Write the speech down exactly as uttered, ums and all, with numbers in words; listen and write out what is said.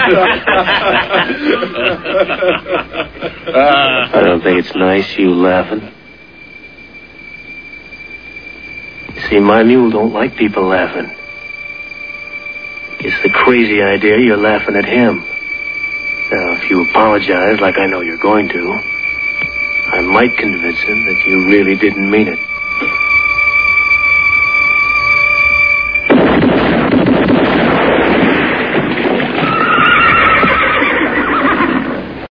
I don't think it's nice, you laughing. You see, my mule don't like people laughing. It's the crazy idea you're laughing at him. Now, if you apologize like I know you're going to, I might convince him that you really didn't mean it.